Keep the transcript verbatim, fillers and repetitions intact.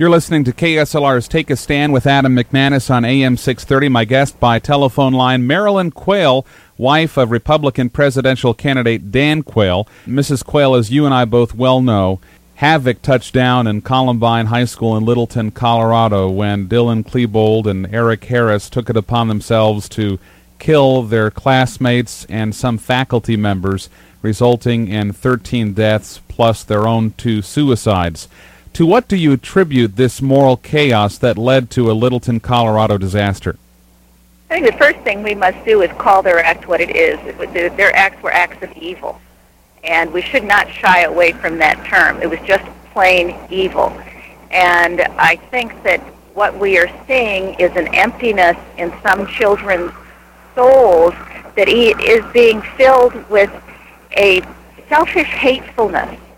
You're listening to K S L R's Take a Stand with Adam McManus on A M six thirty. My guest by telephone line, Marilyn Quayle, wife of Republican presidential candidate Dan Quayle. Missus Quayle, as you and I both well know, havoc touched down in Columbine High School in Littleton, Colorado, when Dylan Klebold and Eric Harris took it upon themselves to kill their classmates and some faculty members, resulting in thirteen deaths plus their own two suicides. To what do you attribute this moral chaos that led to a Littleton, Colorado disaster? I think the first thing we must do is call their act what it is. Their acts were acts of evil, and we should not shy away from that term. It was just plain evil. And I think that what we are seeing is an emptiness in some children's souls that he is being filled with a selfish hatefulness